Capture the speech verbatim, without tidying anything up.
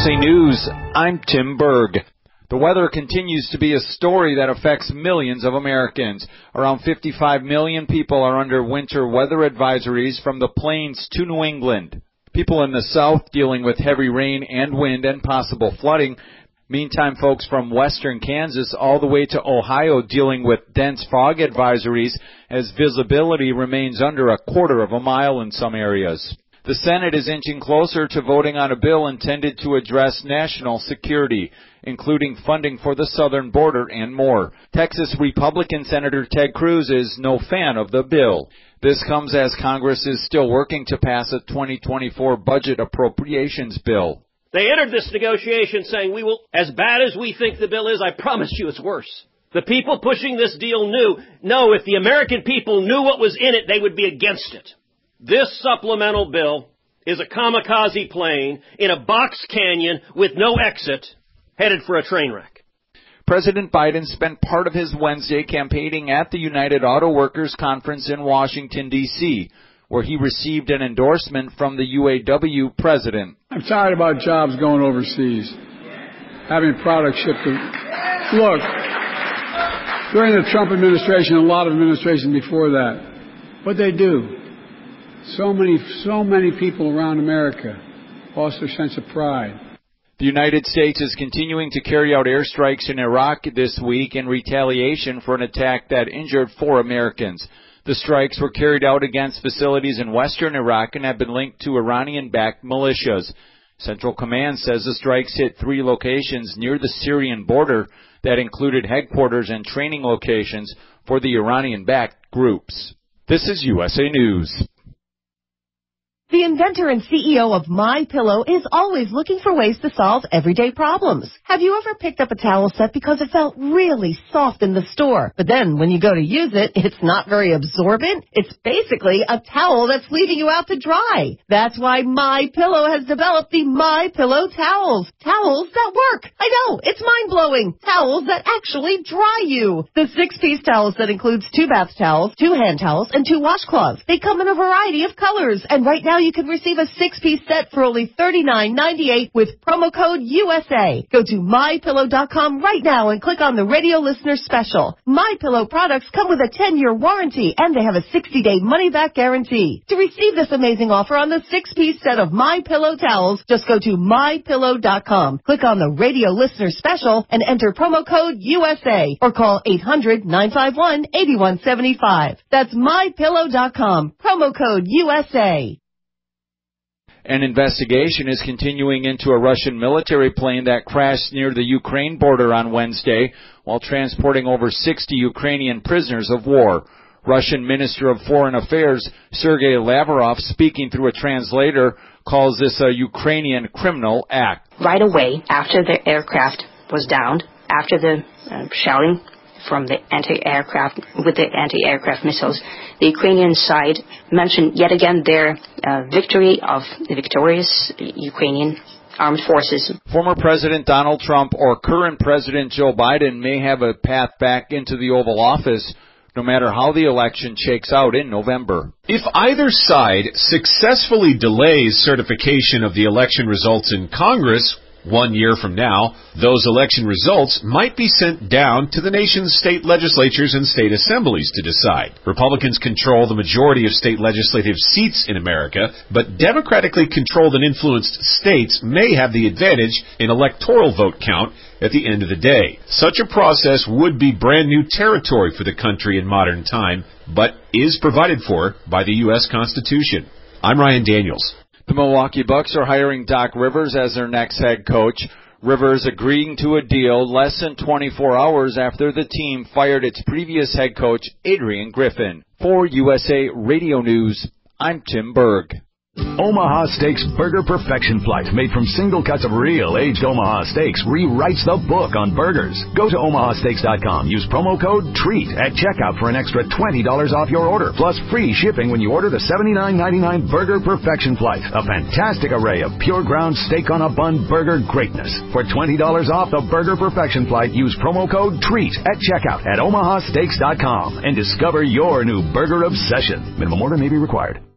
S A News, I'm Tim Berg. The weather continues to be a story that affects millions of Americans. Around fifty-five million people are under winter weather advisories from the plains to New England. People in the south dealing with heavy rain and wind and possible flooding. Meantime, folks from western Kansas all the way to Ohio dealing with dense fog advisories as visibility remains under a quarter of a mile in some areas. The Senate is inching closer to voting on a bill intended to address national security, including funding for the southern border and more. Texas Republican Senator Ted Cruz is no fan of the bill. This comes as Congress is still working to pass a twenty twenty-four budget appropriations bill. They entered this negotiation saying, we will, as bad as we think the bill is, I promise you it's worse. The people pushing this deal knew, no, if the American people knew what was in it, they would be against it. This supplemental bill is a kamikaze plane in a box canyon with no exit, headed for a train wreck. President Biden spent part of his Wednesday campaigning at the United Auto Workers Conference in Washington, D C, where he received an endorsement from the U A W president. I'm tired about jobs going overseas, having products shipped to... Look, during the Trump administration, a lot of administrations before that, what they do, so many, so many people around America lost their sense of pride. The United States is continuing to carry out airstrikes in Iraq this week in retaliation for an attack that injured four Americans. The strikes were carried out against facilities in western Iraq and have been linked to Iranian-backed militias. Central Command says the strikes hit three locations near the Syrian border that included headquarters and training locations for the Iranian-backed groups. This is U S A News. The inventor and C E O of MyPillow is always looking for ways to solve everyday problems. Have you ever picked up a towel set because it felt really soft in the store, but then when you go to use it, it's not very absorbent? It's basically a towel that's leaving you out to dry. That's why MyPillow has developed the MyPillow towels. Towels that work. I know, it's mind-blowing. Towels that actually dry you. The six-piece towel set includes two bath towels, two hand towels, and two washcloths. They come in a variety of colors, and right now you can receive a six-piece set for only thirty-nine ninety-eight with promo code U S A. Go to my pillow dot com right now and click on the radio listener special. MyPillow products come with a ten-year warranty, and they have a sixty-day money-back guarantee. To receive this amazing offer on the six-piece set of MyPillow towels, just go to my pillow dot com, click on the radio listener special, and enter promo code U S A, or call eight hundred nine five one eight one seven five. That's my pillow dot com, promo code U S A. An investigation is continuing into a Russian military plane that crashed near the Ukraine border on Wednesday while transporting over sixty Ukrainian prisoners of war. Russian Minister of Foreign Affairs Sergei Lavrov, speaking through a translator, calls this a Ukrainian criminal act. Right away, after the aircraft was downed, after the uh, shelling from the anti-aircraft, with the anti-aircraft missiles, the Ukrainian side mentioned yet again their uh, victory of the victorious Ukrainian armed forces. Former President Donald Trump or current President Joe Biden may have a path back into the Oval Office no matter how the election shakes out in November. If either side successfully delays certification of the election results in Congress, one year from now, those election results might be sent down to the nation's state legislatures and state assemblies to decide. Republicans control the majority of state legislative seats in America, but democratically controlled and influenced states may have the advantage in electoral vote count at the end of the day. Such a process would be brand new territory for the country in modern time, but is provided for by the U S Constitution. I'm Ryan Daniels. The Milwaukee Bucks are hiring Doc Rivers as their next head coach. Rivers agreeing to a deal less than twenty-four hours after the team fired its previous head coach, Adrian Griffin. For U S A Radio News, I'm Tim Berg. Omaha Steaks Burger Perfection Flight, made from single cuts of real aged Omaha steaks, rewrites the book on burgers. Go to omaha steaks dot com. Use promo code TREAT at checkout for an extra twenty dollars off your order, plus free shipping when you order the seventy-nine ninety-nine Burger Perfection Flight. A fantastic array of pure ground steak on a bun burger greatness. For twenty dollars off the Burger Perfection Flight, use promo code TREAT at checkout at omaha steaks dot com and discover your new burger obsession. Minimum order may be required.